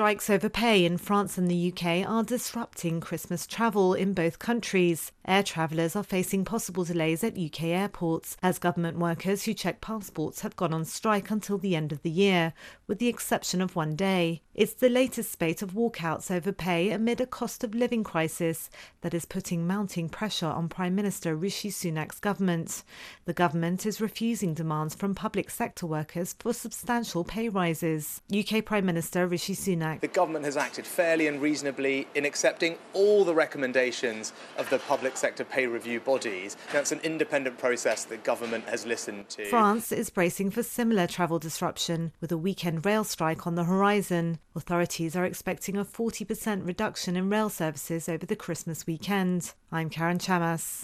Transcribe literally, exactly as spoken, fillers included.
Strikes over pay in France and the U K are disrupting Christmas travel in both countries. Air travellers are facing possible delays at U K airports as government workers who check passports have gone on strike until the end of the year, with the exception of one day. It's the latest spate of walkouts over pay amid a cost of living crisis that is putting mounting pressure on Prime Minister Rishi Sunak's government. The government is refusing demands from public sector workers for substantial pay rises. U K Prime Minister Rishi Sunak. The government has acted fairly and reasonably in accepting all the recommendations of the public sector pay review bodies. Now, it's an independent process that government has listened to. France is bracing for similar travel disruption, with a weekend rail strike on the horizon. Authorities are expecting a forty percent reduction in rail services over the Christmas weekend. I'm Karen Chamas.